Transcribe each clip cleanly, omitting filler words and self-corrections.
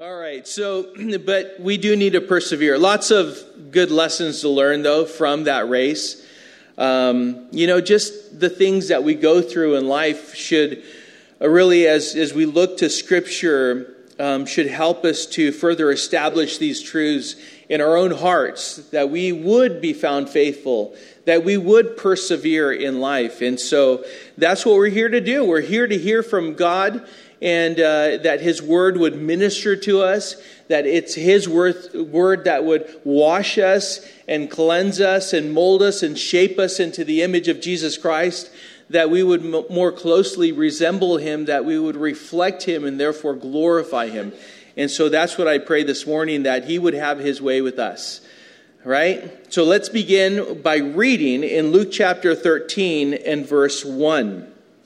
All right, but we do need to persevere. Lots of good lessons to learn, though, from that race. Just the things that we go through in life should really, as we look to Scripture, should help us to further establish these truths in our own hearts, that we would be found faithful, that we would persevere in life. And so that's what we're here to do. We're here to hear from God, and that His Word would minister to us, that it's His Word that would wash us and cleanse us and mold us and shape us into the image of Jesus Christ, that we would more closely resemble Him, that we would reflect Him and therefore glorify Him. And so that's what I pray this morning, that He would have His way with us. Right? So let's begin by reading in Luke chapter 13 and verse 1.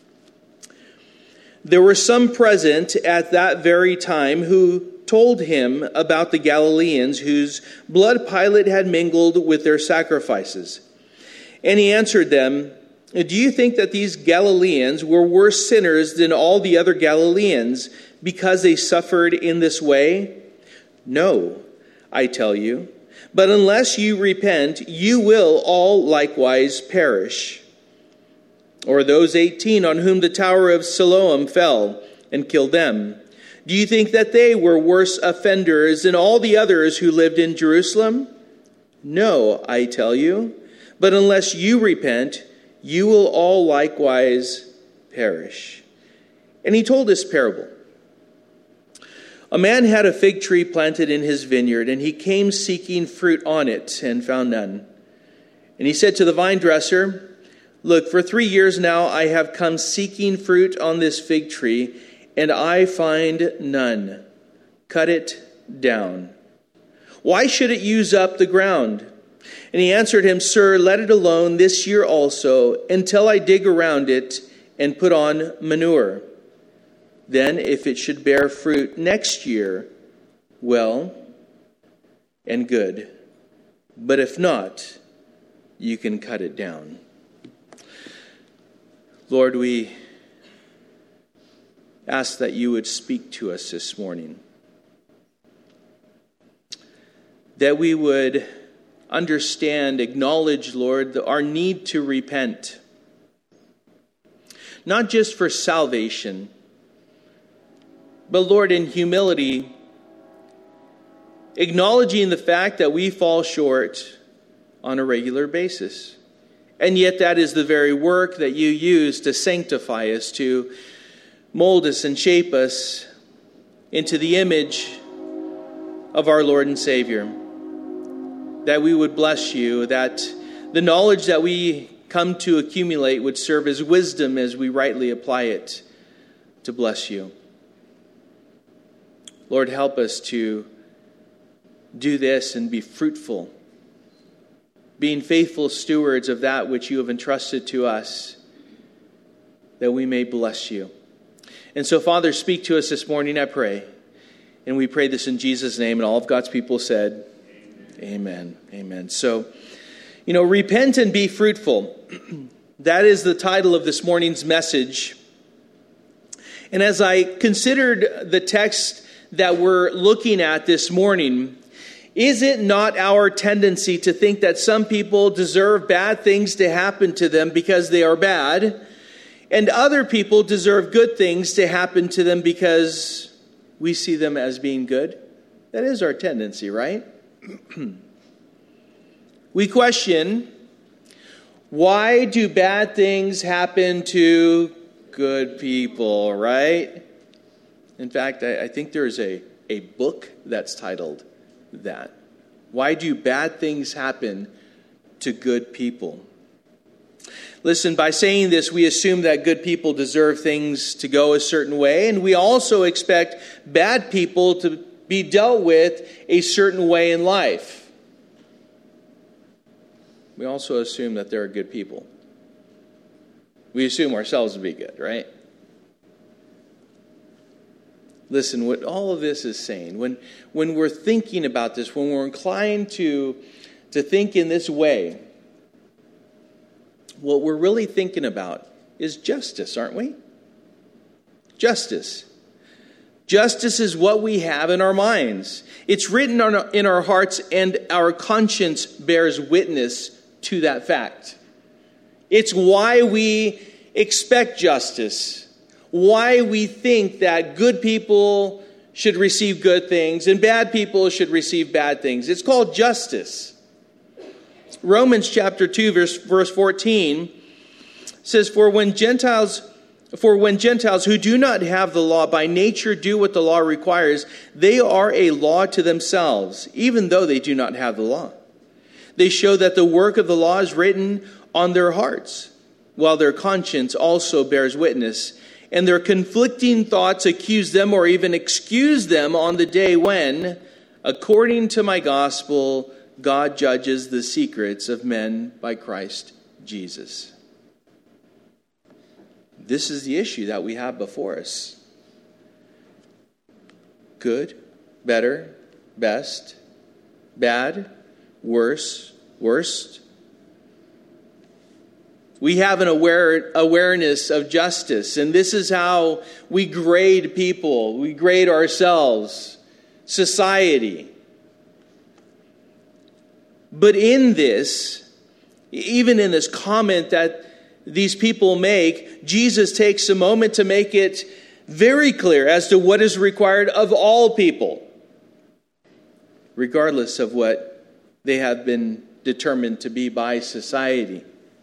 There were some present at that very time who told him about the Galileans whose blood Pilate had mingled with their sacrifices. And he answered them, "Do you think that these Galileans were worse sinners than all the other Galileans because they suffered in this way? No, I tell you. But unless you repent, you will all likewise perish. Or those 18 on whom the tower of Siloam fell and killed them. Do you think that they were worse offenders than all the others who lived in Jerusalem? No, I tell you. But unless you repent, you will all likewise perish." And he told this parable. A man had a fig tree planted in his vineyard, and he came seeking fruit on it and found none. And he said to the vine dresser, "Look, for 3 years now I have come seeking fruit on this fig tree, and I find none. Cut it down. Why should it use up the ground?" And he answered him, "Sir, let it alone this year also, until I dig around it and put on manure. Then if it should bear fruit next year, well and good. But if not, you can cut it down." Lord, we ask that you would speak to us this morning, that we would understand, acknowledge, Lord, our need to repent, not just for salvation, but, Lord, in humility, acknowledging the fact that we fall short on a regular basis. And yet that is the very work that you use to sanctify us, to mold us and shape us into the image of our Lord and Savior. That we would bless you, that the knowledge that we come to accumulate would serve as wisdom as we rightly apply it to bless you. Lord, help us to do this and be fruitful, being faithful stewards of that which you have entrusted to us, that we may bless you. And so, Father, speak to us this morning, I pray. And we pray this in Jesus' name, and all of God's people said, Amen. Amen. So, repent and be fruitful. That is the title of this morning's message. And as I considered the text that we're looking at this morning, is it not our tendency to think that some people deserve bad things to happen to them because they are bad, and other people deserve good things to happen to them because we see them as being good? That is our tendency, right? We question, why do bad things happen to good people, right? In fact, I think there's a book that's titled that. Why do bad things happen to good people? Listen, by saying this, we assume that good people deserve things to go a certain way, and we also expect bad people to be dealt with a certain way in life. We also assume that there are good people. We assume ourselves to be good, right? Listen, what all of this is saying, when we're thinking about this, when we're inclined to think in this way, what we're really thinking about is justice, aren't we? Justice. Justice is what we have in our minds. It's written in our hearts, and our conscience bears witness to that fact. It's why we expect justice, why we think that good people should receive good things and bad people should receive bad things. It's called justice. Romans chapter 2, verse 14 says, For when Gentiles who do not have the law by nature do what the law requires, they are a law to themselves, even though they do not have the law. They show that the work of the law is written on their hearts, while their conscience also bears witness, and their conflicting thoughts accuse them or even excuse them on the day when, according to my gospel, God judges the secrets of men by Christ Jesus. This is the issue that we have before us. Good, better, best, bad, worse, worst. We have an awareness of justice, and this is how we grade people, we grade ourselves, society. But in this, even in this comment that these people make, Jesus takes a moment to make it very clear as to what is required of all people, regardless of what they have been determined to be by society.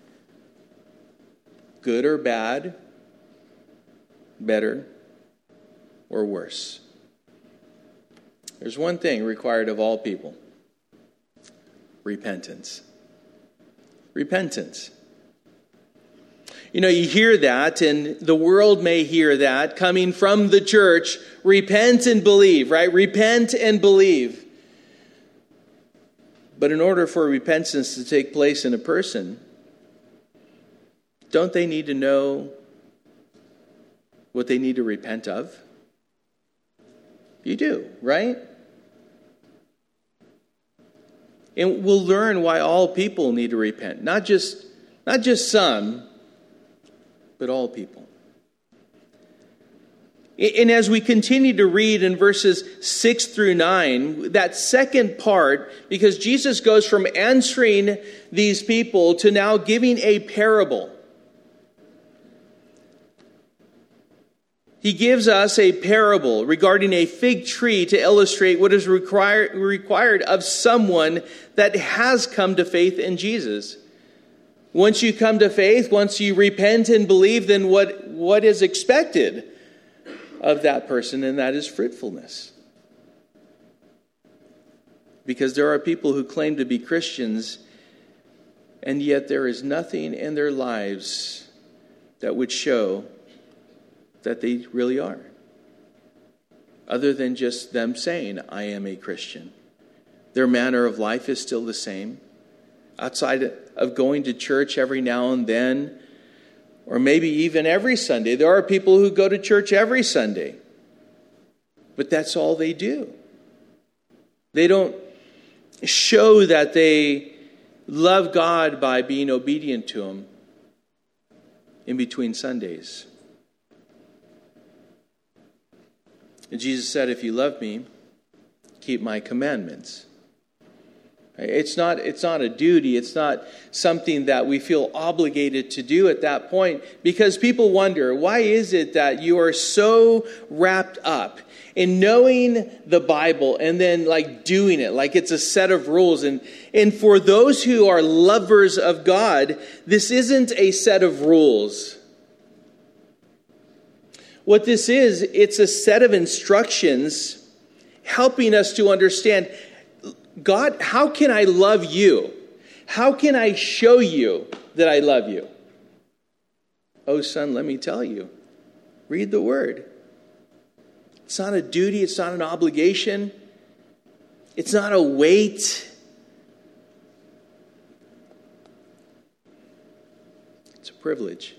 Good or bad, better or worse. There's one thing required of all people: repentance. Repentance. You hear that, and the world may hear that coming from the church. Repent and believe, right? Repent and believe. But in order for repentance to take place in a person, don't they need to know what they need to repent of? You do, right? And we'll learn why all people need to repent. Not just some, but all people. And as we continue to read in verses 6 through 9, that second part, because Jesus goes from answering these people to now giving a parable. He gives us a parable regarding a fig tree to illustrate what is required of someone that has come to faith in Jesus. Once you come to faith, once you repent and believe, then what is expected of that person, and that is fruitfulness. Because there are people who claim to be Christians, and yet there is nothing in their lives that would show that they really are, other than just them saying, I am a Christian. Their manner of life is still the same. Outside of going to church every now and then, or maybe even every Sunday. There are people who go to church every Sunday, but that's all they do. They don't show that they love God by being obedient to Him in between Sundays. And Jesus said, if you love me, keep my commandments. It's not a duty. It's not something that we feel obligated to do at that point, because people wonder, why is it that you are so wrapped up in knowing the Bible and then doing it like it's a set of rules? And for those who are lovers of God, this isn't a set of rules. What this is, it's a set of instructions helping us to understand, God, how can I love you? How can I show you that I love you? Oh, son, let me tell you. Read the Word. It's not a duty. It's not an obligation. It's not a weight. It's a privilege.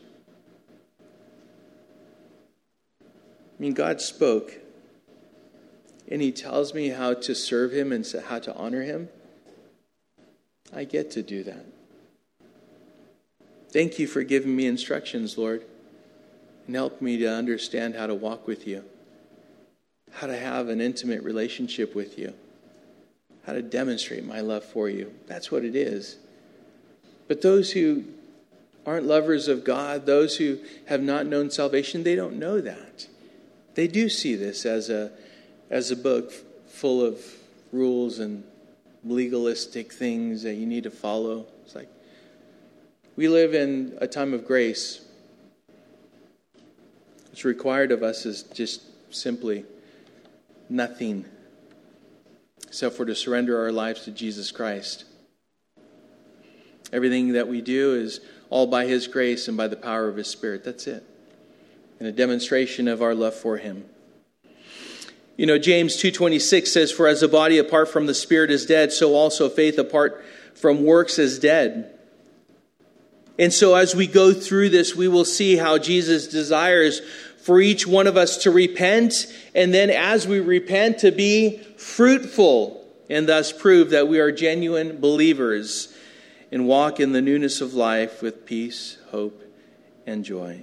God spoke, and He tells me how to serve Him and how to honor Him. I get to do that. Thank you for giving me instructions, Lord, and help me to understand how to walk with you. how to have an intimate relationship with you, how to demonstrate my love for you. That's what it is. But those who aren't lovers of God, those who have not known salvation, they don't know that. They do see this as a book full of rules and legalistic things that you need to follow. It's like, we live in a time of grace. What's required of us is just simply nothing, except for to surrender our lives to Jesus Christ. Everything that we do is all by His grace and by the power of His Spirit. That's it. And a demonstration of our love for Him. You know, James 2:26 says, "For as the body apart from the Spirit is dead, so also faith apart from works is dead." And so as we go through this, we will see how Jesus desires for each one of us to repent, and then as we repent, to be fruitful, and thus prove that we are genuine believers and walk in the newness of life with peace, hope, and joy.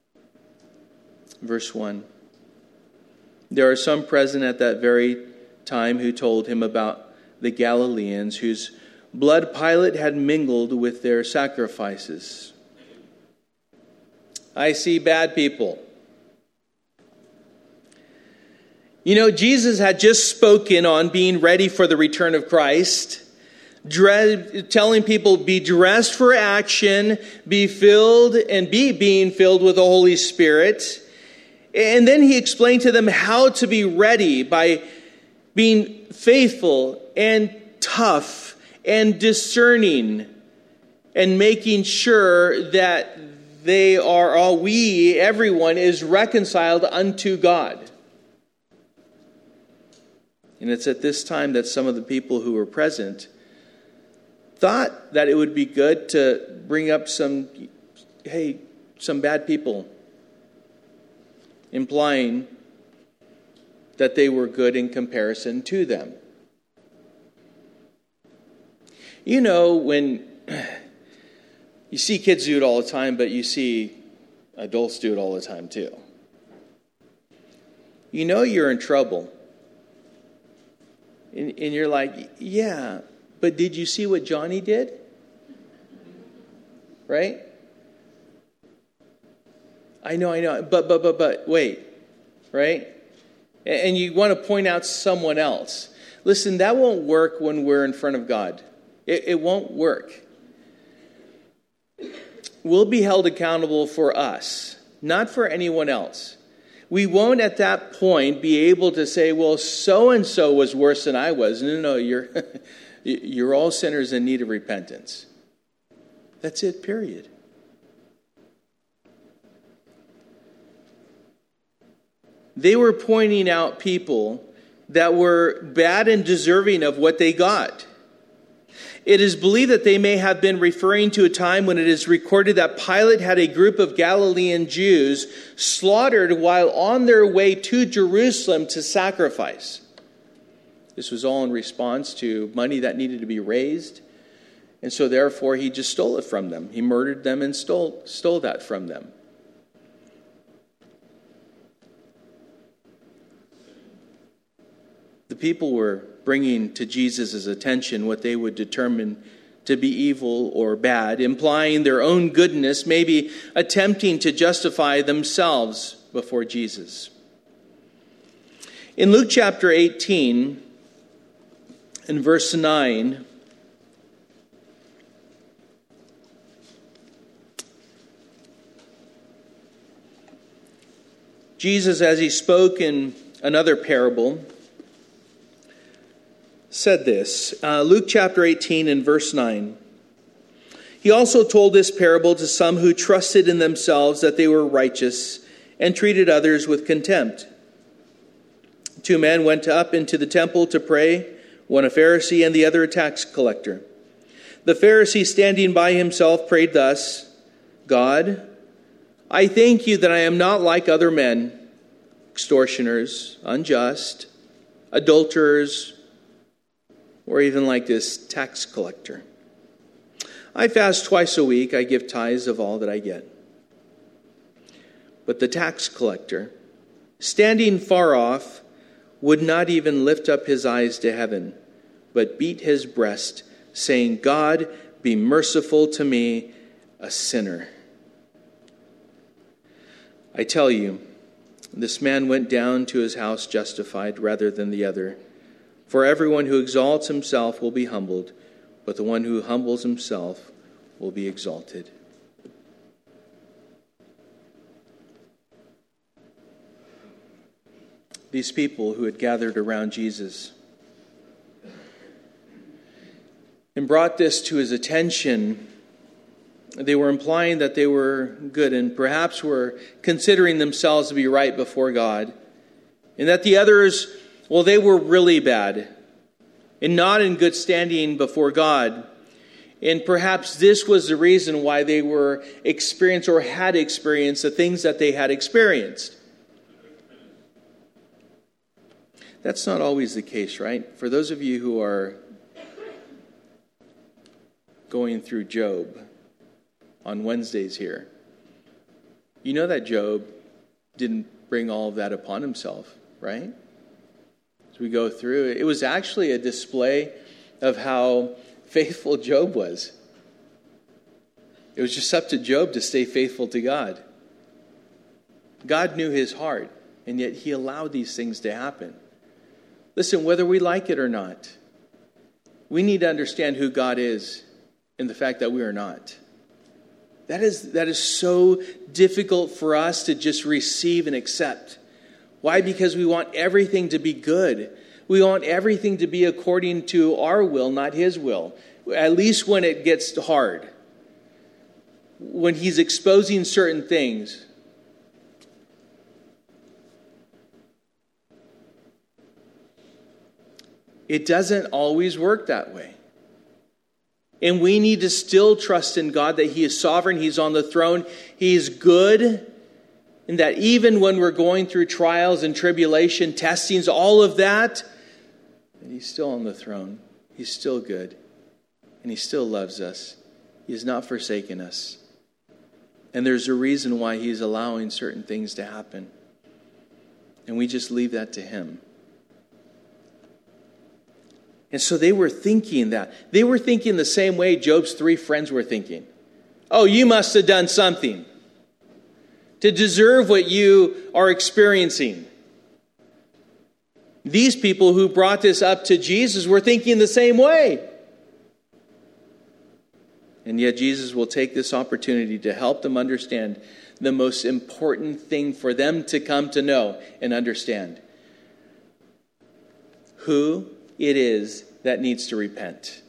Verse 1. There are some present at that very time who told him about the Galileans whose blood Pilate had mingled with their sacrifices. I see bad people. You know, Jesus had just spoken on being ready for the return of Christ, telling people, be dressed for action, be filled and be being filled with the Holy Spirit. And then he explained to them how to be ready by being faithful and tough and discerning and making sure that everyone is reconciled unto God. And it's at this time that some of the people who were present thought that it would be good to bring up some bad people, implying that they were good in comparison to them. You know, when you see kids do it all the time, but you see adults do it all the time too. You know you're in trouble. And you're like, yeah, but did you see what Johnny did? Right? I know, but wait, right? And you want to point out someone else. Listen, that won't work when we're in front of God. It won't work. We'll be held accountable for us, not for anyone else. We won't at that point be able to say, well, so-and-so was worse than I was. No, you're all sinners in need of repentance. That's it, period. They were pointing out people that were bad and deserving of what they got. It is believed that they may have been referring to a time when it is recorded that Pilate had a group of Galilean Jews slaughtered while on their way to Jerusalem to sacrifice. This was all in response to money that needed to be raised. And so therefore he just stole it from them. He murdered them and stole that from them. The people were bringing to Jesus' attention what they would determine to be evil or bad, implying their own goodness, maybe attempting to justify themselves before Jesus. In Luke chapter 18, in verse 9, Jesus, as he spoke in another parable, said this. Luke chapter 18 and verse 9. He also told this parable to some who trusted in themselves that they were righteous and treated others with contempt. 2 men went up into the temple to pray, one a Pharisee and the other a tax collector. The Pharisee, standing by himself, prayed thus, God, I thank you that I am not like other men, extortioners, unjust, adulterers, or even like this tax collector. I fast twice a week. I give tithes of all that I get. But the tax collector, standing far off, would not even lift up his eyes to heaven, but beat his breast, saying, God, be merciful to me, a sinner. I tell you, this man went down to his house justified rather than the other. For everyone who exalts himself will be humbled, but the one who humbles himself will be exalted. These people who had gathered around Jesus and brought this to his attention, they were implying that they were good and perhaps were considering themselves to be right before God, and that the others, well, they were really bad and not in good standing before God. And perhaps this was the reason why they were experienced or had experienced the things that they had experienced. That's not always the case, right? For those of you who are going through Job on Wednesdays here, you know that Job didn't bring all of that upon himself, right? As we go through it, it was actually a display of how faithful Job was. It was just up to Job to stay faithful to God. God knew his heart, and yet he allowed these things to happen. Listen, whether we like it or not, we need to understand who God is and the fact that we are not. That is so difficult for us to just receive and accept. Why? Because we want everything to be good. We want everything to be according to our will, not his will. At least when it gets hard. When he's exposing certain things. It doesn't always work that way. And we need to still trust in God that he is sovereign, he's on the throne, he's good, and that even when we're going through trials and tribulation, testings, all of that, he's still on the throne. He's still good. And he still loves us. He has not forsaken us. And there's a reason why he's allowing certain things to happen. And we just leave that to him. And so they were thinking that. They were thinking the same way Job's 3 friends were thinking. Oh, you must have done something to deserve what you are experiencing. These people who brought this up to Jesus were thinking the same way. And yet Jesus will take this opportunity to help them understand the most important thing for them to come to know and understand. Who it is that needs to repent.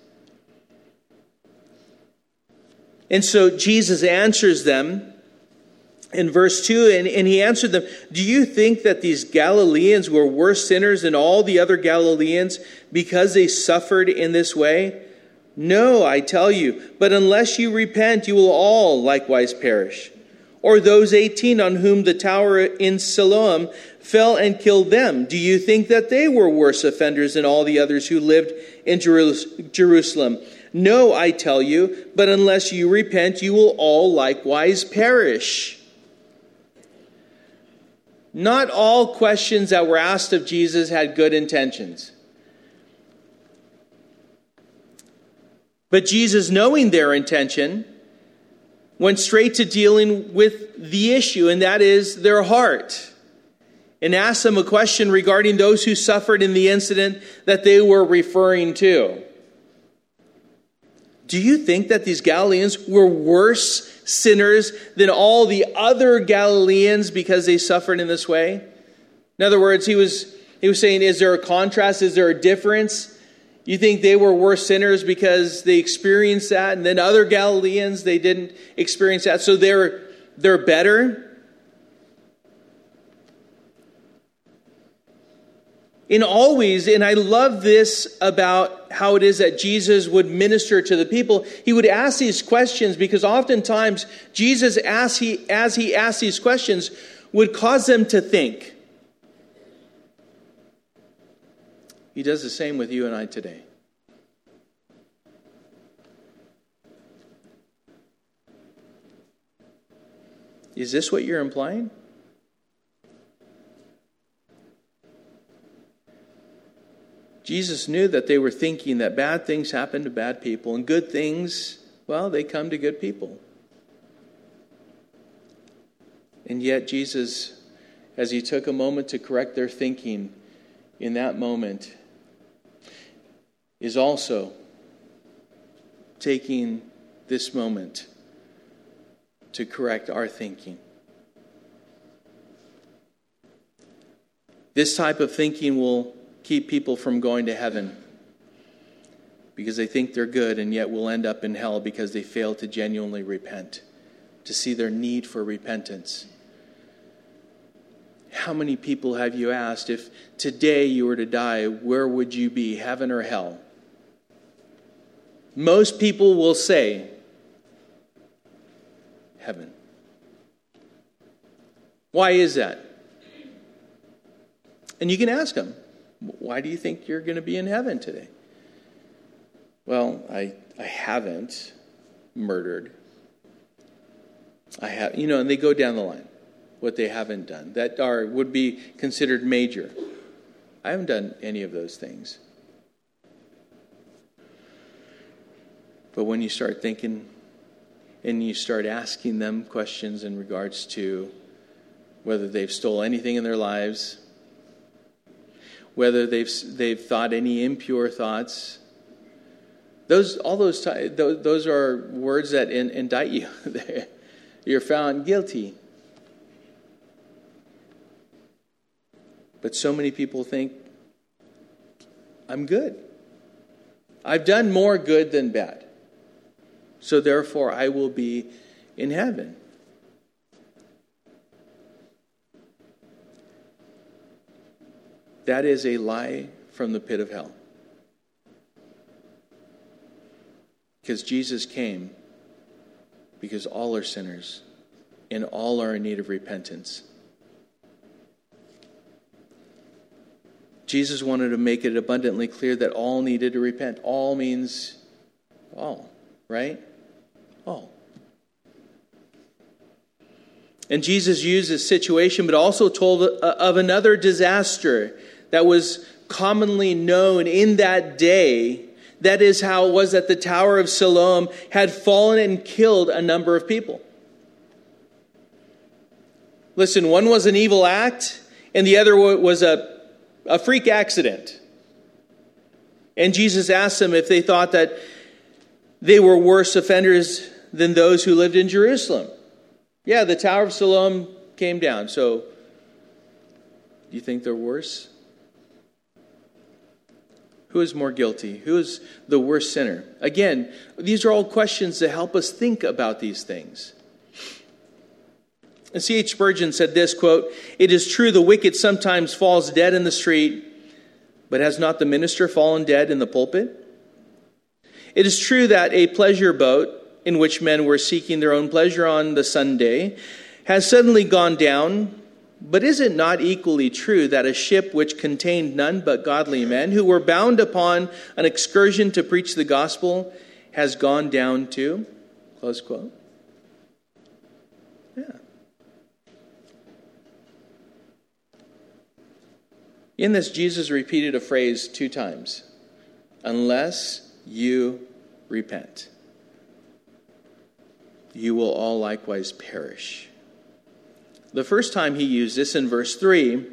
And so Jesus answers them in verse 2, and he answered them, do you think that these Galileans were worse sinners than all the other Galileans because they suffered in this way? No, I tell you, but unless you repent, you will all likewise perish. Or those 18 on whom the tower in Siloam fell and killed them. Do you think that they were worse offenders than all the others who lived in Jerusalem? No, I tell you, but unless you repent, you will all likewise perish. Not all questions that were asked of Jesus had good intentions. But Jesus, knowing their intention, went straight to dealing with the issue, and that is their heart, and asked them a question regarding those who suffered in the incident that they were referring to. Do you think that these Galileans were worse sinners than all the other Galileans because they suffered in this way? In other words, he was saying, is there a contrast? Is there a difference? You think they were worse sinners because they experienced that, and then other Galileans, they didn't experience that, so they're better? And always, and I love this about how it is that Jesus would minister to the people, he would ask these questions because oftentimes Jesus, as he asked these questions, would cause them to think. He does the same with you and I today. Is this what you're implying? Jesus knew that they were thinking that bad things happen to bad people and good things, well, they come to good people. And yet Jesus, as he took a moment to correct their thinking in that moment, is also taking this moment to correct our thinking. This type of thinking will keep people from going to heaven because they think they're good and yet will end up in hell because they fail to genuinely repent, to see their need for repentance. How many people have you asked, if today you were to die, where would you be, heaven or hell? Most people will say, heaven. Why is that? And you can ask them, why do you think you're going to be in heaven today? Well, I haven't murdered. I have, and they go down the line, what they haven't done that would be considered major. I haven't done any of those things. But when you start thinking and you start asking them questions in regards to whether they've stole anything in their lives, whether they've thought any impure thoughts, those are words that indict you. You're found guilty. But so many people think, I'm good. I've done more good than bad. So therefore I will be in heaven. That is a lie from the pit of hell. Because Jesus came because all are sinners and all are in need of repentance. Jesus wanted to make it abundantly clear that all needed to repent. All means all, right? All. And Jesus used this situation, but also told of another disaster that was commonly known in that day. That is how it was that the Tower of Siloam had fallen and killed a number of people. Listen, one was an evil act, and the other was a freak accident. And Jesus asked them if they thought that they were worse offenders than those who lived in Jerusalem. Yeah, the Tower of Siloam came down. So, do you think they're worse? Who is more guilty? Who is the worst sinner? Again, these are all questions that help us think about these things. And C.H. Spurgeon said this, quote, "It is true the wicked sometimes falls dead in the street, but has not the minister fallen dead in the pulpit? It is true that a pleasure boat in which men were seeking their own pleasure on the Sunday has suddenly gone down. But is it not equally true that a ship which contained none but godly men who were bound upon an excursion to preach the gospel has gone down too?" Close quote. Yeah. In this, Jesus repeated a phrase 2 times. Unless you repent, you will all likewise perish. The first time he used this in verse 3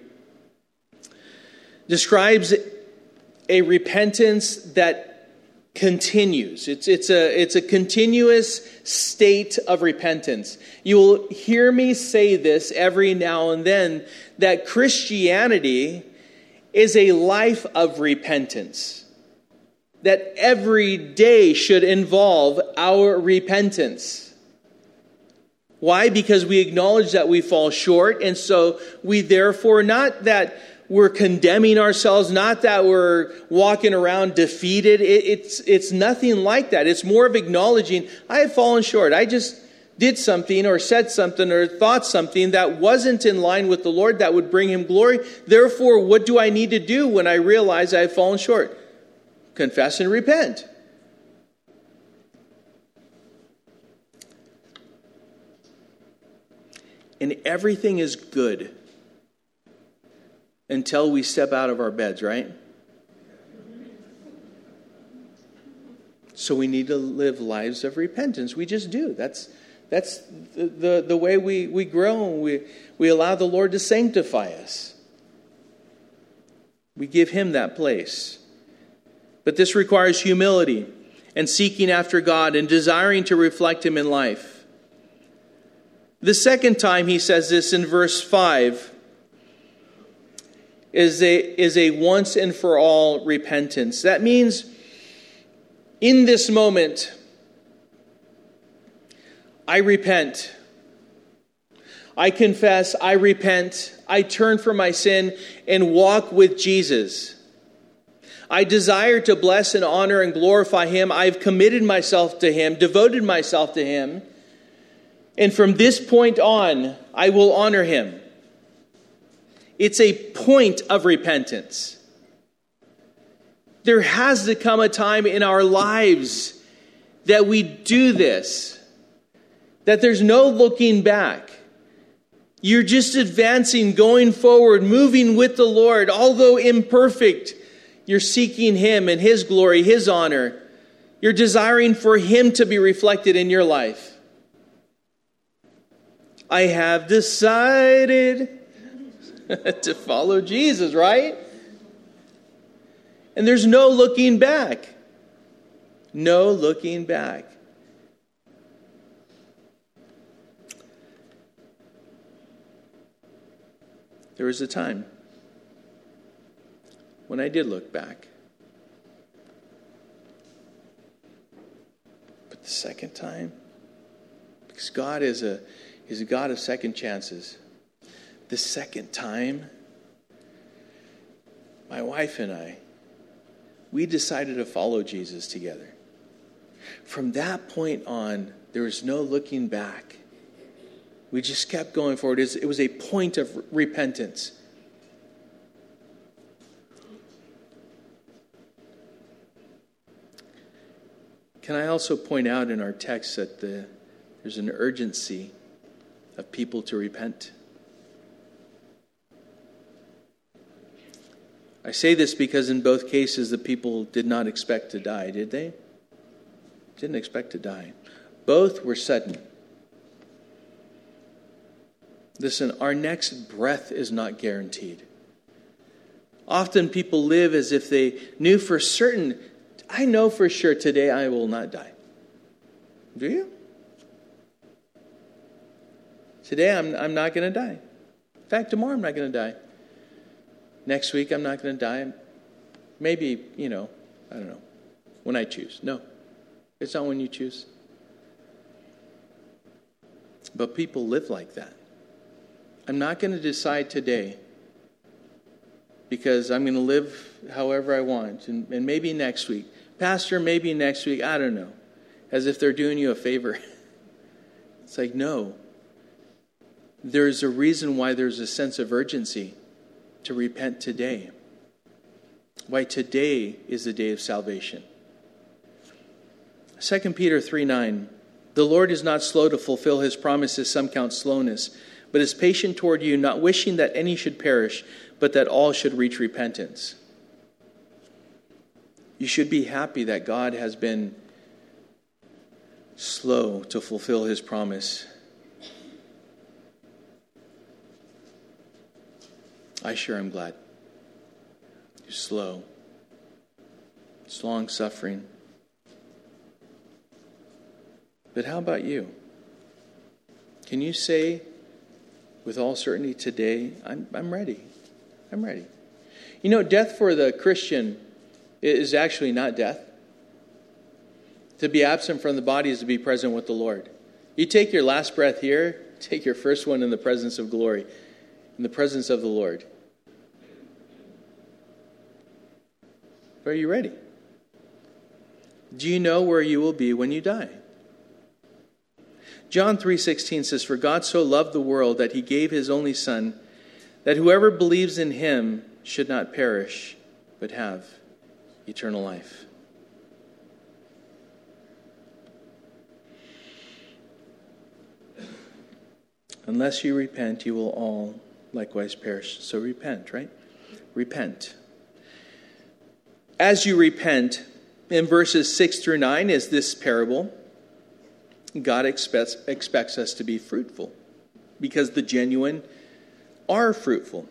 describes a repentance that continues. It's a continuous state of repentance. You will hear me say this every now and then, that Christianity is a life of repentance. That every day should involve our repentance. Why? Because we acknowledge that we fall short, and so we therefore, not that we're condemning ourselves, not that we're walking around defeated. It's nothing like that. It's more of acknowledging, I have fallen short. I just did something or said something or thought something that wasn't in line with the Lord that would bring him glory. Therefore, what do I need to do when I realize I have fallen short? Confess and repent. And everything is good until we step out of our beds, right? So we need to live lives of repentance. We just do. That's the way we grow. We allow the Lord to sanctify us. We give Him that place. But this requires humility and seeking after God and desiring to reflect Him in life. The second time he says this in verse 5 is a once and for all repentance. That means in this moment, I repent. I confess, I repent, I turn from my sin and walk with Jesus. I desire to bless and honor and glorify Him. I've committed myself to Him, devoted myself to Him. And from this point on, I will honor Him. It's a point of repentance. There has to come a time in our lives that we do this, that there's no looking back. You're just advancing, going forward, moving with the Lord. Although imperfect, you're seeking Him and His glory, His honor. You're desiring for Him to be reflected in your life. I have decided to follow Jesus, right? And there's no looking back. No looking back. There was a time when I did look back. But the second time, because God is a God of second chances. The second time, my wife and I, we decided to follow Jesus together. From that point on, there was no looking back. We just kept going forward. It was a point of repentance. Can I also point out in our text that there's an urgency of people to repent? I say this because in both cases the people did not expect to die, did they? Didn't expect to die. Both were sudden. Listen, our next breath is not guaranteed. Often people live as if they knew for certain, I know for sure today I will not die. Do you? Today I'm not going to die. In fact, tomorrow I'm not going to die. Next week I'm not going to die. Maybe, I don't know, when I choose. No, it's not when you choose. But people live like that. I'm not going to decide today because I'm going to live however I want. And maybe next week. Pastor, maybe next week. I don't know. As if they're doing you a favor. It's like, no. There's a reason why there's a sense of urgency to repent today. Why today is the day of salvation. 2 Peter 3:9. The Lord is not slow to fulfill His promises, some count slowness, but is patient toward you, not wishing that any should perish, but that all should reach repentance. You should be happy that God has been slow to fulfill His promise. I sure am glad. You're slow. It's long suffering. But how about you? Can you say with all certainty today, I'm ready. I'm ready. Death for the Christian is actually not death. To be absent from the body is to be present with the Lord. You take your last breath here, take your first one in the presence of glory, in the presence of the Lord. Are you ready? Do you know where you will be when you die? John 3:16 says, "For God so loved the world that He gave His only Son, that whoever believes in Him should not perish, but have eternal life." Unless you repent, you will all likewise perish. So repent, right? Repent. As you repent, in verses 6 through 9 is this parable. God expects us to be fruitful because the genuine are fruitful.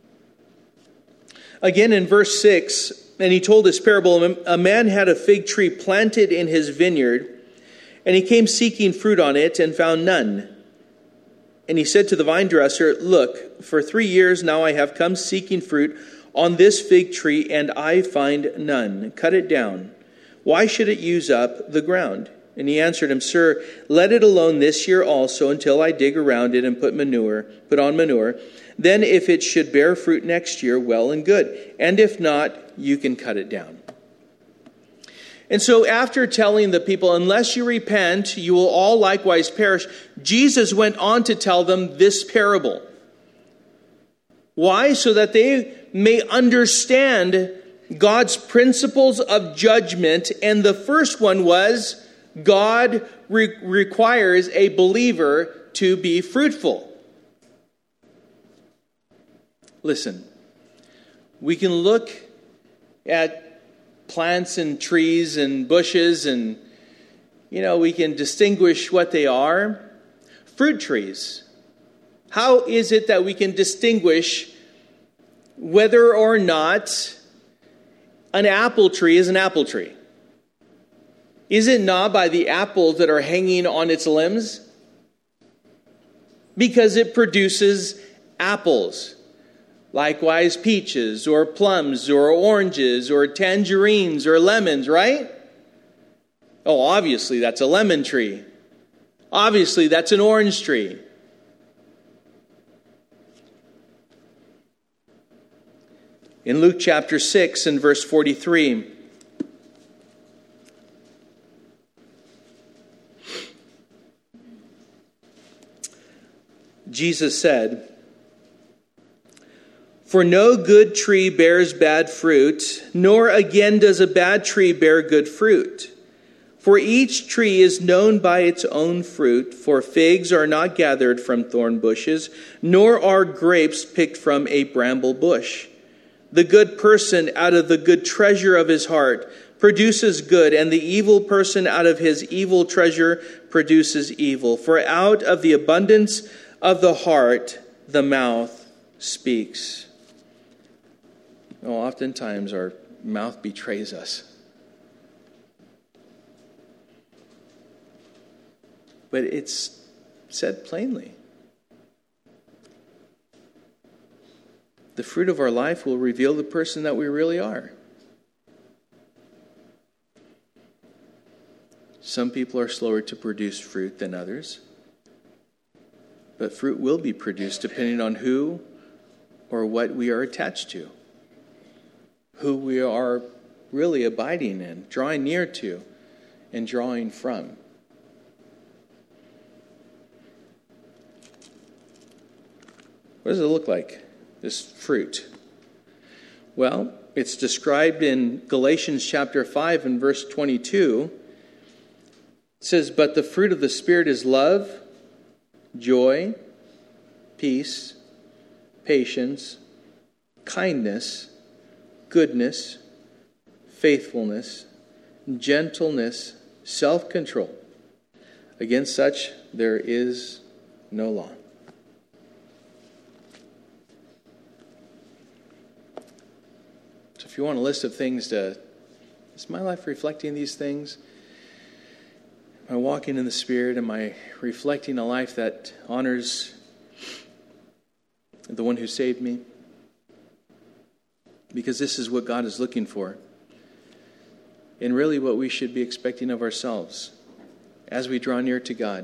Again, in verse 6, and he told this parable, a man had a fig tree planted in his vineyard, and he came seeking fruit on it and found none. And he said to the vine dresser, "Look, for 3 years now I have come seeking fruit on this fig tree, and I find none. Cut it down. Why should it use up the ground?" And he answered him, "Sir, let it alone this year also until I dig around it and put on manure. Then if it should bear fruit next year, well and good. And if not, you can cut it down." And so after telling the people, unless you repent, you will all likewise perish, Jesus went on to tell them this parable. Why? So that they may understand God's principles of judgment. And the first one was, God requires a believer to be fruitful. Listen, we can look at plants and trees and bushes and, we can distinguish what they are. Fruit trees. How is it that we can distinguish whether or not an apple tree is an apple tree? Is it not by the apples that are hanging on its limbs? Because it produces apples. Likewise, peaches or plums or oranges or tangerines or lemons, right? Oh, obviously that's a lemon tree. Obviously that's an orange tree. In Luke chapter 6 and verse 43, Jesus said, "For no good tree bears bad fruit, nor again does a bad tree bear good fruit. For each tree is known by its own fruit, for figs are not gathered from thorn bushes, nor are grapes picked from a bramble bush. The good person out of the good treasure of his heart produces good, and the evil person out of his evil treasure produces evil. For out of the abundance of the heart, the mouth speaks." Oh, oftentimes our mouth betrays us. But it's said plainly. The fruit of our life will reveal the person that we really are. Some people are slower to produce fruit than others. But fruit will be produced depending on who or what we are attached to. Who we are really abiding in, drawing near to, and drawing from. What does it look like, this fruit? Well, it's described in Galatians chapter 5 and verse 22. It says, "But the fruit of the Spirit is love, joy, peace, patience, kindness, goodness, faithfulness, gentleness, self-control. Against such there is no law." So if you want a list of things is my life reflecting these things? Am I walking in the Spirit? Am I reflecting a life that honors the one who saved me? Because this is what God is looking for. And really what we should be expecting of ourselves as we draw near to God.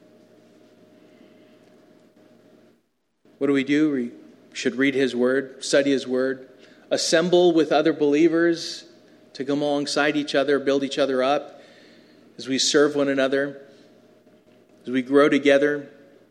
What do? We should read His Word, study His Word, assemble with other believers to come alongside each other, build each other up as we serve one another, as we grow together.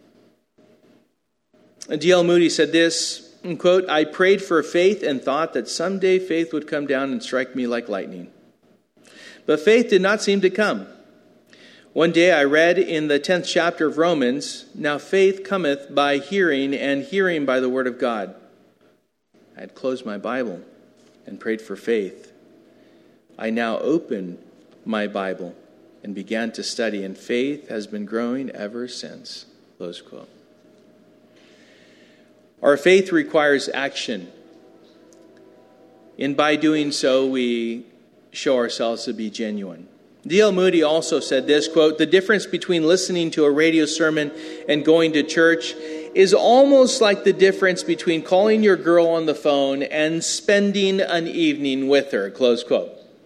And D.L. Moody said this, quote, "I prayed for faith and thought that someday faith would come down and strike me like lightning. But faith did not seem to come. One day I read in the 10th chapter of Romans, 'Now faith cometh by hearing, and hearing by the word of God.' I had closed my Bible and prayed for faith. I now open my Bible and began to study, and faith has been growing ever since. Close quote. Our faith requires action. And by doing so, we show ourselves to be genuine. D.L. Moody also said this, quote, "The difference between listening to a radio sermon and going to church is almost like the difference between calling your girl on the phone and spending an evening with her," close quote.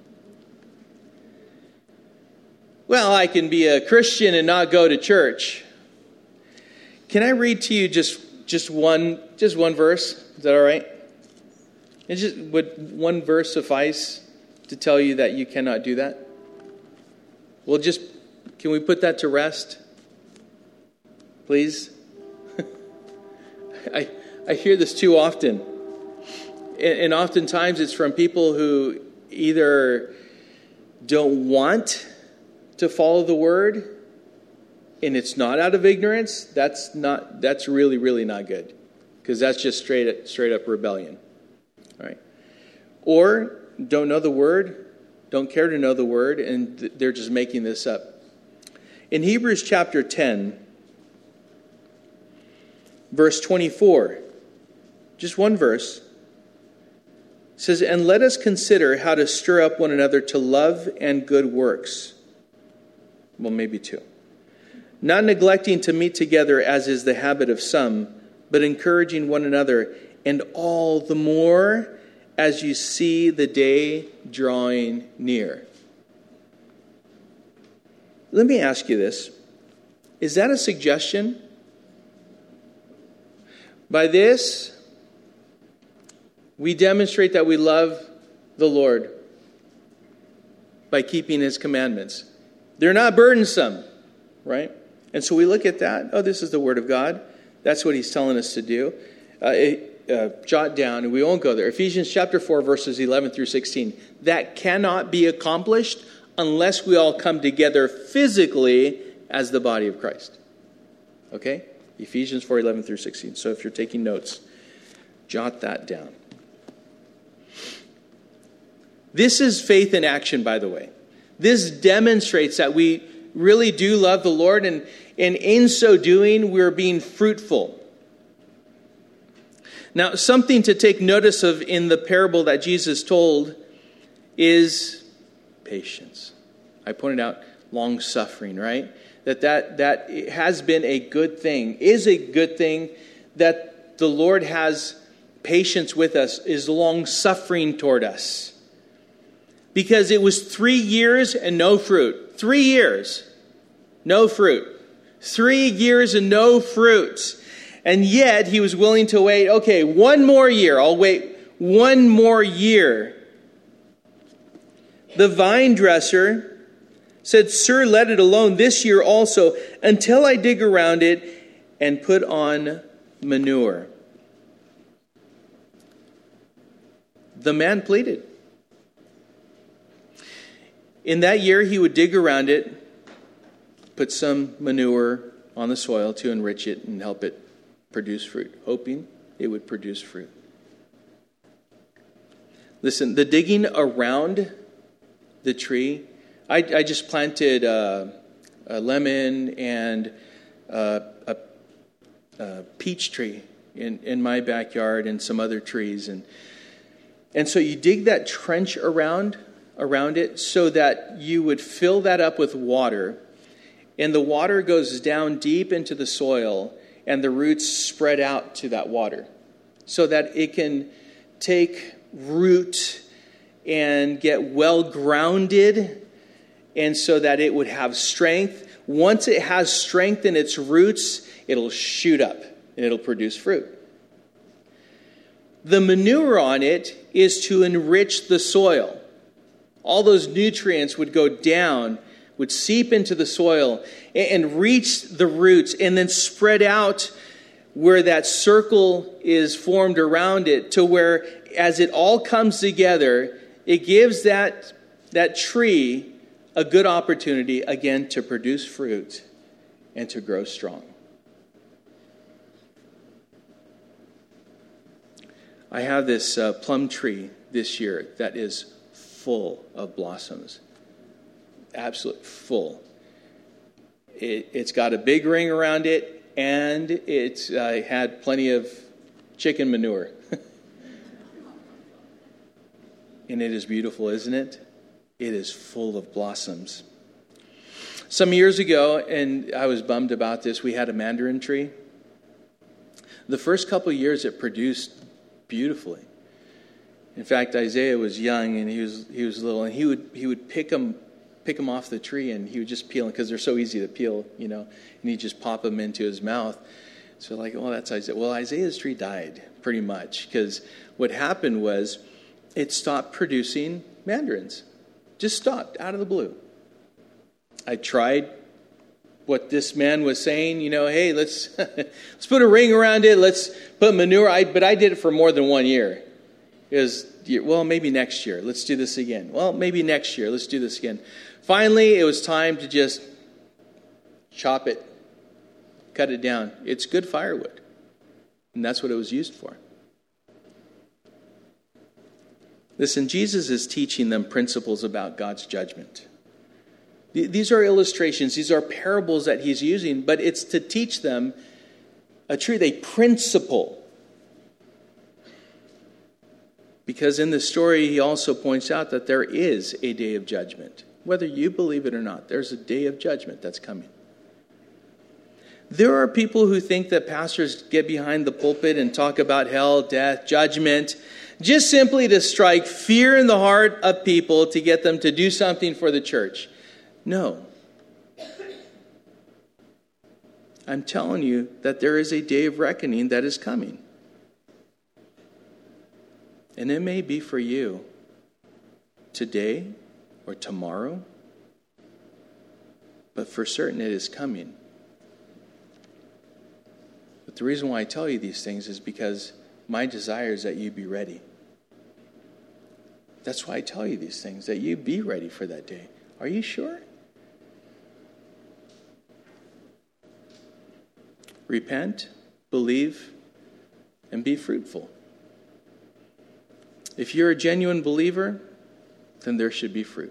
Well, I can be a Christian and not go to church. Can I read to you just one verse? Is that all right? Would one verse suffice to tell you that you cannot do that? Well, can we put that to rest? Please? I hear this too often. And oftentimes it's from people who either don't want to follow the word, and it's not out of ignorance. That's really, really not good. Because that's just straight up rebellion. All right. Or don't know the word, don't care to know the word, and they're just making this up. In Hebrews chapter 10, verse 24, just one verse, says, "And let us consider how to stir up one another to love and good works." Well, maybe two. "Not neglecting to meet together as is the habit of some, but encouraging one another, and all the more as you see the day drawing near." Let me ask you this. Is that a suggestion? By this, we demonstrate that we love the Lord by keeping His commandments. They're not burdensome, right? And so we look at that. Oh, this is the Word of God. That's what He's telling us to do. Jot down, and we won't go there. Ephesians chapter 4, verses 11 through 16. That cannot be accomplished unless we all come together physically as the body of Christ. Okay? Ephesians 4, 11 through 16. So if you're taking notes, jot that down. This is faith in action, by the way. This demonstrates that we really do love the Lord, and in so doing, we're being fruitful. Now, something to take notice of in the parable that Jesus told is patience. I pointed out long-suffering, right? That has been a good thing, is a good thing, that the Lord has patience with us, is long-suffering toward us. Because it was 3 years and no fruit. 3 years, no fruit. 3 years and no fruit. And yet he was willing to wait, okay, 1 more year. I'll wait 1 more year. The vine dresser said, "Sir, let it alone this year also, until I dig around it and put on manure." The man pleaded. In that year, he would dig around it, put some manure on the soil to enrich it and help it produce fruit, hoping it would produce fruit. Listen, the digging around the tree, I just planted a lemon and a peach tree in my backyard and some other trees. And so you dig that trench around it so that you would fill that up with water, and the water goes down deep into the soil, and the roots spread out to that water so that it can take root and get well grounded, and so that it would have strength. Once it has strength in its roots, it'll shoot up and it'll produce fruit. The manure on it is to enrich the soil. All those nutrients would go down, would seep into the soil and reach the roots, and then spread out where that circle is formed around it, to where as it all comes together, it gives that tree a good opportunity again to produce fruit and to grow strong. I have this plum tree this year that is full of blossoms. Absolutely full. It's got a big ring around it, and it's had plenty of chicken manure. And it is beautiful, isn't it? It is full of blossoms. Some years ago, and I was bummed about this, we had a mandarin tree. The first couple of years it produced beautifully. In fact, Isaiah was young and he was little, and he would pick them off the tree, and he would just peel them because they're so easy to peel, and he'd just pop them into his mouth. So like, oh, that's Isaiah. Well, Isaiah's tree died pretty much because what happened was it stopped producing mandarins. Just stopped out of the blue. I tried what this man was saying, hey, let's put a ring around it. Let's put manure. But I did it for more than 1 year. It was, well, maybe next year. Let's do this again. Well, maybe next year. Let's do this again. Finally, it was time to just chop it, cut it down. It's good firewood. And that's what it was used for. Listen, Jesus is teaching them principles about God's judgment. These are illustrations. These are parables that he's using, but it's to teach them a principle. Because in this story, he also points out that there is a day of judgment. Whether you believe it or not, there's a day of judgment that's coming. There are people who think that pastors get behind the pulpit and talk about hell, death, judgment, just simply to strike fear in the heart of people to get them to do something for the church. No. I'm telling you that there is a day of reckoning that is coming. And it may be for you today or tomorrow, but for certain it is coming. But the reason why I tell you these things is because my desire is that you be ready. That's why I tell you these things, that you be ready for that day. Are you sure? Repent, believe, and be fruitful. If you're a genuine believer, then there should be fruit.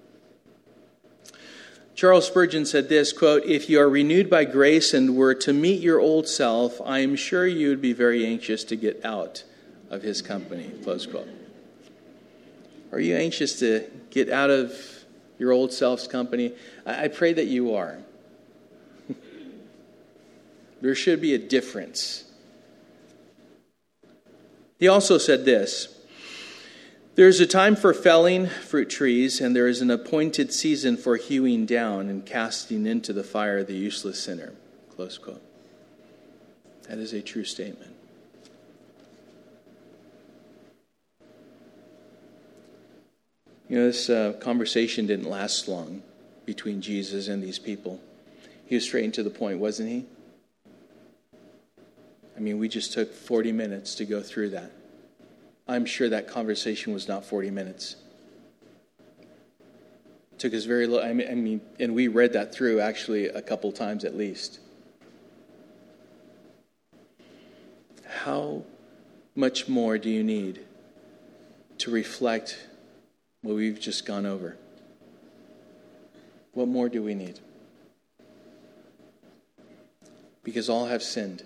Charles Spurgeon said this, quote, "If you are renewed by grace and were to meet your old self, I am sure you would be very anxious to get out of his company," close quote. Are you anxious to get out of your old self's company? I pray that you are. There should be a difference. He also said this, "There is a time for felling fruit trees, and there is an appointed season for hewing down and casting into the fire the useless sinner." Close quote. That is a true statement. This conversation didn't last long between Jesus and these people. He was straight to the point, wasn't he? I mean, we just took 40 minutes to go through that. I'm sure that conversation was not 40 minutes. It took us very little. I mean, and we read that through actually a couple times at least. How much more do you need to reflect what we've just gone over? What more do we need? Because all have sinned.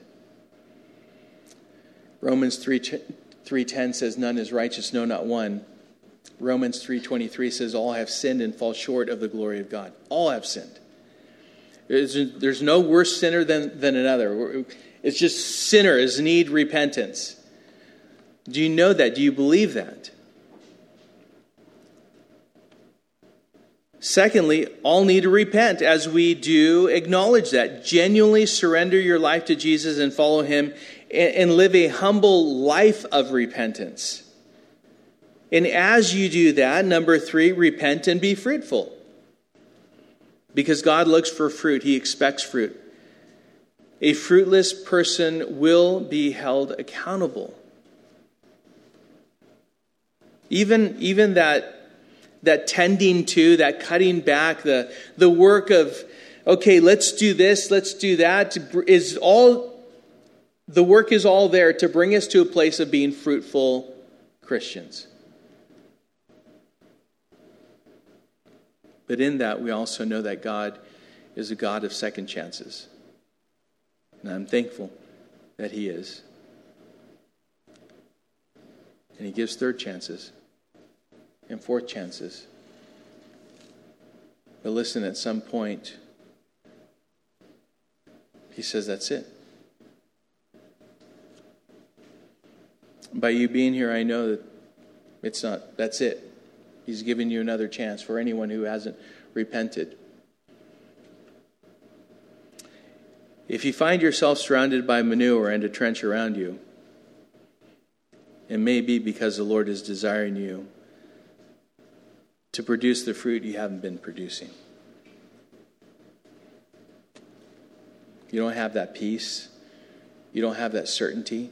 Romans 3:10 says, "None is righteous, no, not one." Romans 3:23 says, "All have sinned and fall short of the glory of God." All have sinned. There's no worse sinner than another. It's just sinners need repentance. Do you know that? Do you believe that? Secondly, all need to repent as we do acknowledge that. Genuinely surrender your life to Jesus and follow him and live a humble life of repentance. And as you do that, number 3, repent and be fruitful. Because God looks for fruit. He expects fruit. A fruitless person will be held accountable. Even that tending to, that cutting back, the work of, okay, let's do this, let's do that, the work is all there to bring us to a place of being fruitful Christians. But in that, we also know that God is a God of second chances. And I'm thankful that he is. And he gives third chances and fourth chances. But listen, at some point, he says, that's it. By you being here, I know that that's it. He's given you another chance for anyone who hasn't repented. If you find yourself surrounded by manure and a trench around you, it may be because the Lord is desiring you to produce the fruit you haven't been producing. You don't have that peace. You don't have that certainty.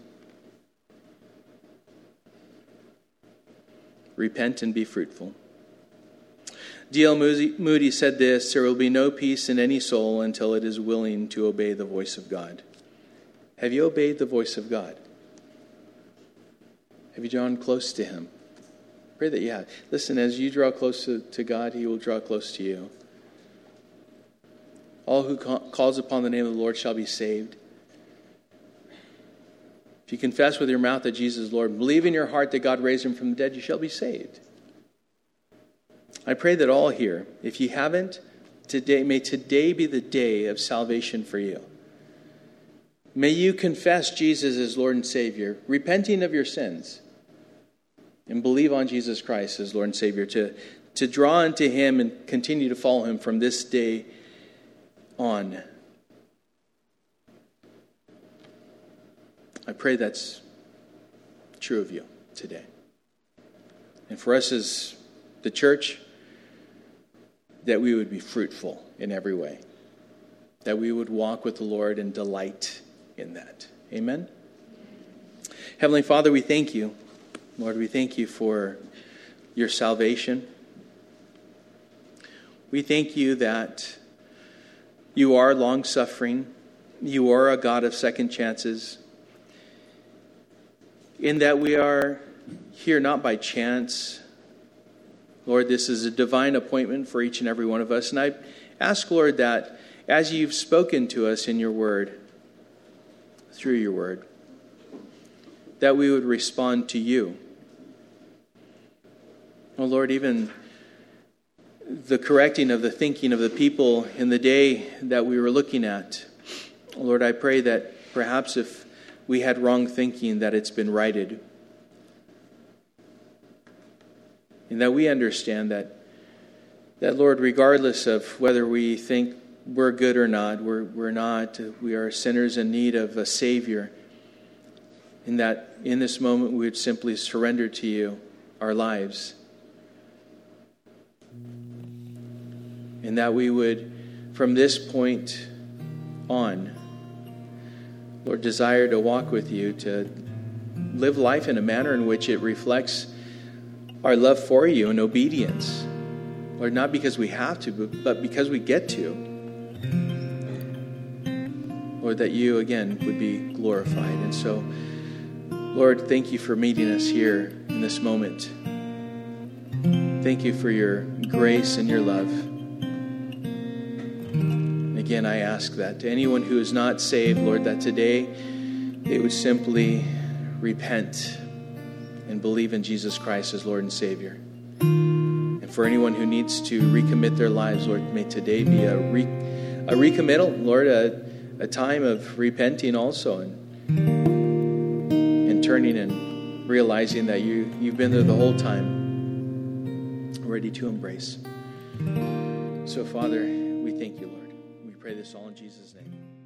Repent and be fruitful. D.L. Moody said this: there will be no peace in any soul until it is willing to obey the voice of God. Have you obeyed the voice of God? Have you drawn close to him? Pray that you have. Listen, as you draw close to God, he will draw close to you. All who calls upon the name of the Lord shall be saved. If you confess with your mouth that Jesus is Lord, believe in your heart that God raised him from the dead, you shall be saved. I pray that all here, if you haven't, may today be the day of salvation for you. May you confess Jesus as Lord and Savior, repenting of your sins, and believe on Jesus Christ as Lord and Savior, to draw unto him and continue to follow him from this day on. I pray that's true of you today. And for us as the church, that we would be fruitful in every way. That we would walk with the Lord and delight in that. Amen? Heavenly Father, we thank you. Lord, we thank you for your salvation. We thank you that you are long-suffering. You are a God of second chances. In that we are here not by chance. Lord, this is a divine appointment for each and every one of us. And I ask, Lord, that as you've spoken to us in your word, through your word, that we would respond to you. Oh, Lord, even the correcting of the thinking of the people in the day that we were looking at. Lord, I pray that perhaps if we had wrong thinking, that it's been righted. And that we understand that Lord, regardless of whether we think we're good or not, we're not. We are sinners in need of a Savior. And that in this moment we would simply surrender to you our lives. And that we would, from this point on, Lord, desire to walk with you, to live life in a manner in which it reflects our love for you and obedience. Lord, not because we have to, but because we get to. Lord, that you, again, would be glorified. And so, Lord, thank you for meeting us here in this moment. Thank you for your grace and your love. And again, I ask that to anyone who is not saved, Lord, that today they would simply repent and believe in Jesus Christ as Lord and Savior. And for anyone who needs to recommit their lives, Lord, may today be a recommittal, Lord, a time of repenting also and turning and realizing that you've been there the whole time, ready to embrace. So, Father, we thank you, Lord. We pray this all in Jesus' name.